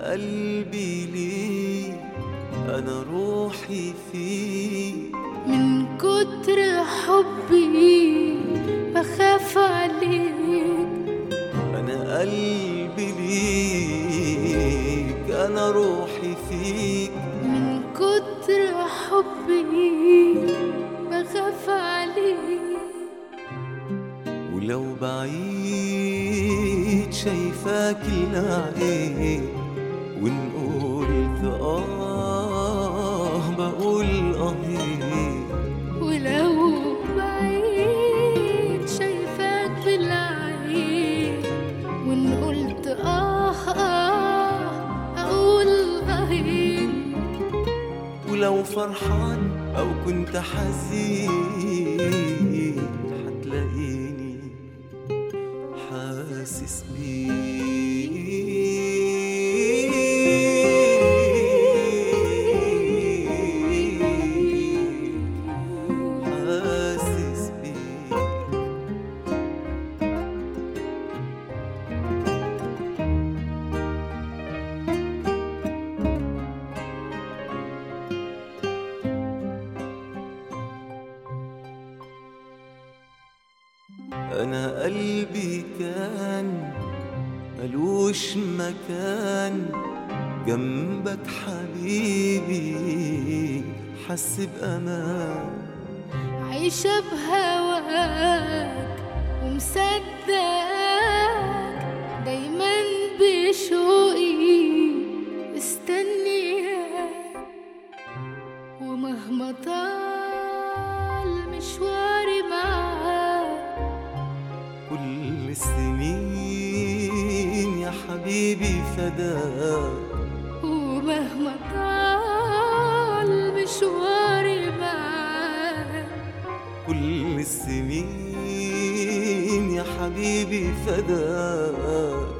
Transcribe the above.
قلبي ليك، أنا روحي فيك، من كتر حبي بخاف عليك. أنا قلبي ليك، أنا روحي فيك، من كتر حبي بخاف عليك. ولو بعيد شايفاك العين، وإن قلت بقول ولو بعيد شايفاك بالعين، وإن قلت أقول ولو فرحان أو كنت حزين هتلاقيني حاسس أنا قلبي كان ملوش مكان جنبك حبيبي، حس بأمان، عايشة بهواك ومصدقك، دايما بشوقي مستنياك. ومهما طال مشواري معاك، كل السنين يا حبيبي فداك. ومهما طال مشواري معاك، كل السنين يا حبيبي فداك.